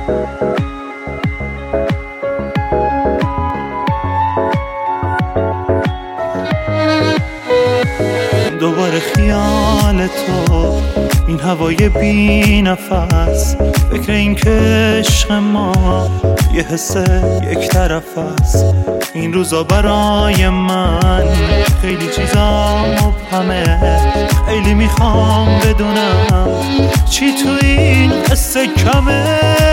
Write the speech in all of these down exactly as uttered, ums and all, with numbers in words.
دوباره خیال تو، این هوای بی نفس، فکر این که عشق ما یه حس یک طرف است. این روزا برای من خیلی چیزا مبهمه، خیلی میخوام بدونم چی تو این قصه کمه.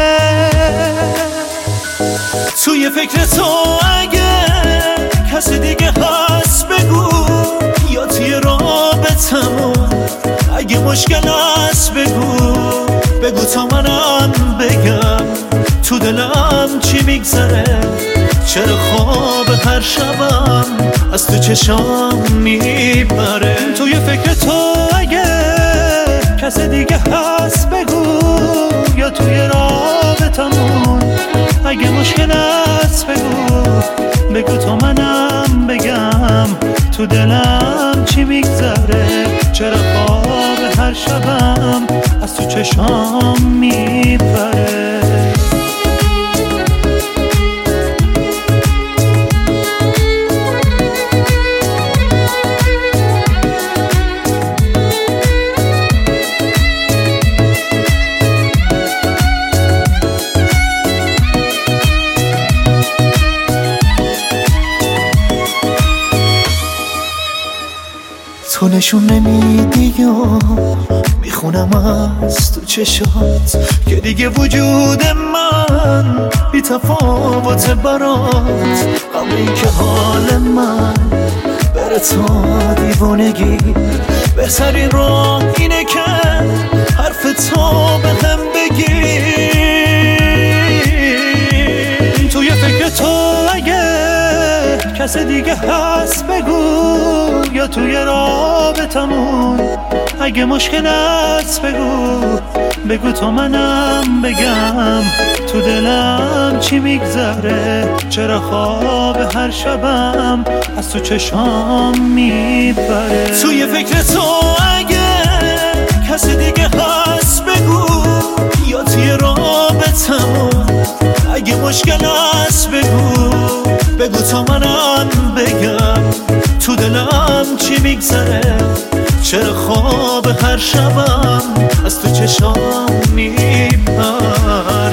توی فکر تو اگه کسی دیگه هست بگو، یا توی رابطمون اگه مشکل هست بگو، بگو تا منم بگم تو دلم چی میگذره. چرا خواب هر شبم از تو چشام میبره. توی فکر تو اگه کسی دیگه هست بگو، یا توی رابطمون اگه مشکل هست بگو، بگو تا منم بگم تو دلم چی میگذره. چرا خواب هر شبم از تو چشام میپره. تو نشون نمیدی و میخونم از تو چشات که دیگه وجود من بی تفاوت برات. قبل این که حال من بره تا دیوانگی، بهترین راه اینه که حرف تو به هم بگی. توی فکر تو اگه کسی دیگه هست بگو، یا توی رابطمون اگه مشکل هست بگو، بگو تا منم بگم تو دلم چی میگذره. چرا خواب هر شبم از تو چشام میبره. توی فکر تو اگه کسی دیگه هست بگو، یا توی رابطمون اگه مشکل هست بگو، بگو تا منم بگم تو دلم چی میگذره. چرا خواب هر شبم از تو چشام میپره.